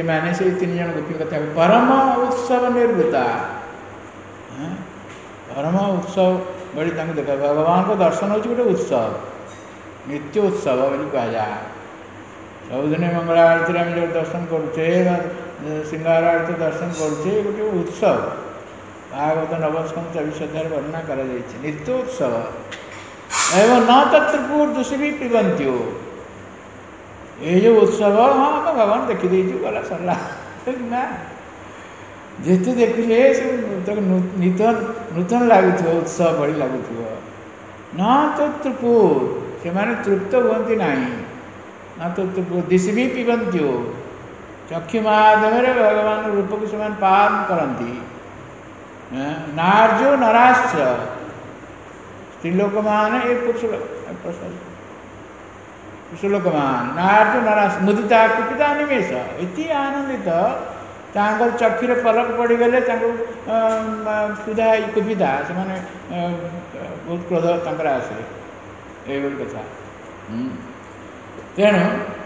माने से 3 जन गोपी कथा परम उत्सव निर्वृता परम उत्सव बड़ी देखा भगवान को दर्शन हो गोटे उत्सव नित्य उत्सव बोली कह जाए सबुदिन मंगला आरती आम जो दर्शन करुचे सिंगार आरती दर्शन करुचे गोटे उत्सव भागवत नवस्कंद 24 अध्याय वर्णना कर नित्य उत्सव एवं न तत्पूर दूसरी पिबंत्यो ये जो उत्सव हाँ आम भगवान देखी गला सरला ना जिते देखिले नूतन नूतन लगुथ उत्सव भली लगुथ न तत्पूर से तृप्त हुए ना न तो दिशी भी पिबंत्यो चक्षु माध्यम भगवान रूप को से पान करती नार्यो नराश्च स्त्रीलोक मान ये पुरुष लोक मान नार्यो नराश मुदिता कुपिता निमेष इति आनंदित तांकर चक्षुर पलक पड़गले सुधा कुपिता से बहुत क्रोध तंकर आसे ये कथा तेणु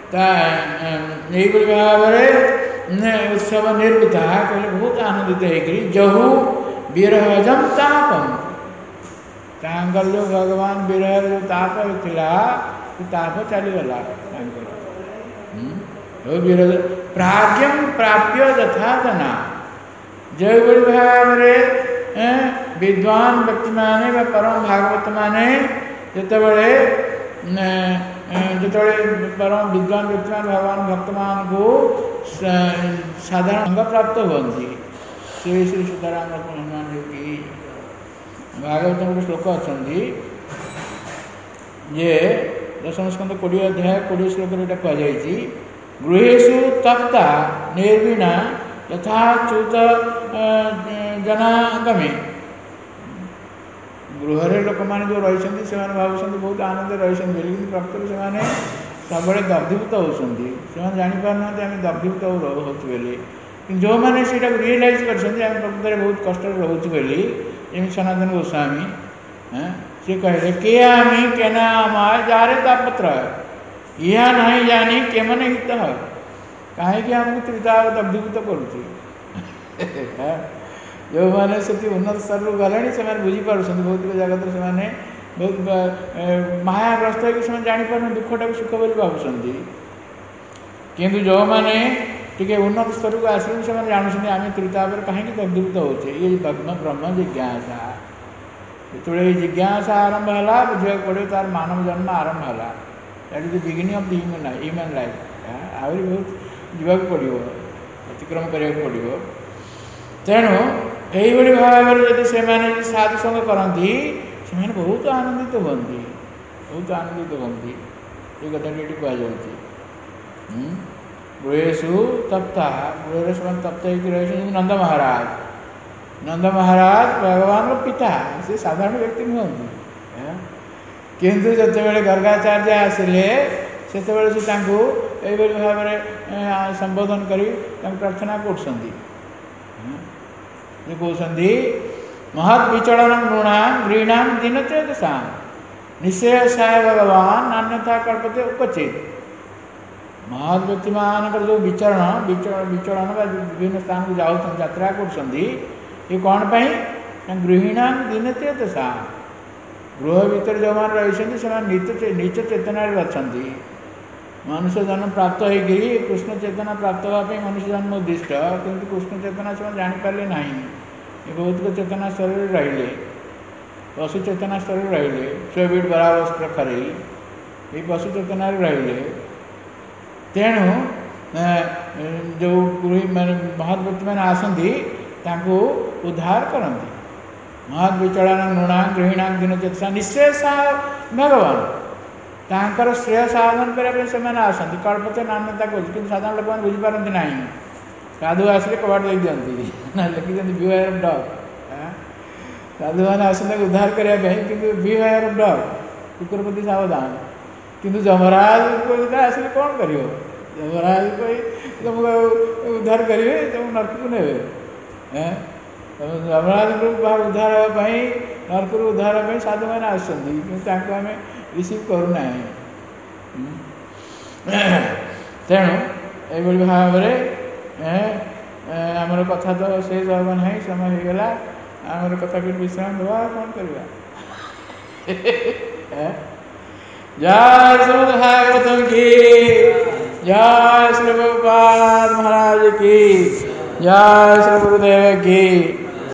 यही भाव उत्सव निर्वृता कहले बहुत आनंदित होकर जहु विरहजम तापम तांकर जो भगवान विरह जो ताप होता ताप चलीगला विरह प्राज्ञम प्राप्य यथा जना जो भाव विद्वान व्यक्ति माने परम भागवत माने जितेबले जो परम विद्वान व्यक्ति भगवान भक्त मान को साधारण अंग प्राप्त होती श्री श्री सीताराम हनुमान जी की भागवत गोटे श्लोक अच्छा ये दशम स्कंद 20 अध्याय 20 श्लोक कहुई गृहेशु तप्ता निर्वीणा यथा च्युत जनागमे गृह लोक मैंने जो रही भावुं बहुत आनंद रही लेकिन प्रकृति से सब दग्धीभूत होती जापार ना आम दग्धीभूत होली जो मैंने से रियलाइज कर प्रकृति बहुत कष्ट रोच बोली जमी सनातन गोस्वामी सी कहले के आमी केना आमाय जारे तापत्र यह नहीं जानी के मन हित कहीं आमको त्रिता दग्धीभूत करुच्ची जो मैंने से उन्नत स्तर गले से बुझीपार भौतिक जगत से बहुत मायाग्रस्त हो जापार दुखटा को सुख बोली भावुं किंतु जो मैंने टी उन्नत स्तर को आस जानते आम त्रिताप कहीं दग्धीभूत होचे ये ब्रह्म जिज्ञासा जो जिज्ञासा आरंभ है बुझा पड़ो तार मानव जन्म आरंभ है that is the beginning of the human life आहरी बहुत जीवाक पड़ो अतिक्रम कराया पड़ो तेणु यही भाव जब से साधु संग करती से बहुत आनंदित होती ये कथा ये कहुच्छी गृहेशु तप्ता गृह से तप्त रही नंद महाराज भगवान पिता से साधारण व्यक्ति नुहति किंतु जिते गर्गाचार्य आसिले से भाव संबोधन कर प्रार्थना कर कहते महद विचलन नृणा गृहणाम दिनचेतसा निश्चय भगवान नान्यथा कल्पते उपचित महद व्यक्ति मान जो विचरण विभिन्न स्थान को जाऊँ यात्रा कर कौन पाई गृहिणाम दिनचेतसा गृह भीतर जो मैंने रही नीच चेतना अच्छा मनुष्य जन्म प्राप्त होगी कृष्ण चेतना प्राप्त होगापी मनुष्य जन्म उद्दिष्ट किंतु कृष्ण चेतना से जापारे ना ये भौतिक चेतना स्तर रहिले पशु चेतना स्तर रहिले स्वीट बरावस्त्र खरे ये पशु चेतना रहिले तेणु जो मैंने महद व्यक्ति मैंने आसती उद्धार करती महद विचलन नृणा गृहिणा दिन चेतसा निश्चय भगवान तांकर श्रेय साधन करने से आसती कल्पते नान्यता को साधारण लोक मैंने बुझीपारती ना साधु आसिले कबाट दे दिखती ना लिखी बिहेवियर ऑफ डॉग साधु मैंने आसते उद्धार करने कि बिहेवियर ऑफ डॉग कुकुर प्रति सावधान किंतु जमराज को आसिले कौन कर जमराज को तुमको उद्धार करेंगे तुम नरक को ने जमराज को उद्धार होगापी नरक उद्धार होगा साधु मैंने आसमें आम रिसीव करूना तेणु ये भाव आमर कथा तो शेष हम ना समय हो गला आमर कथा को विश्राम देवा कौन करवा जय श्री भागवतम की जय श्री प्रभुपाद महाराज की जय श्री गुरुदेव की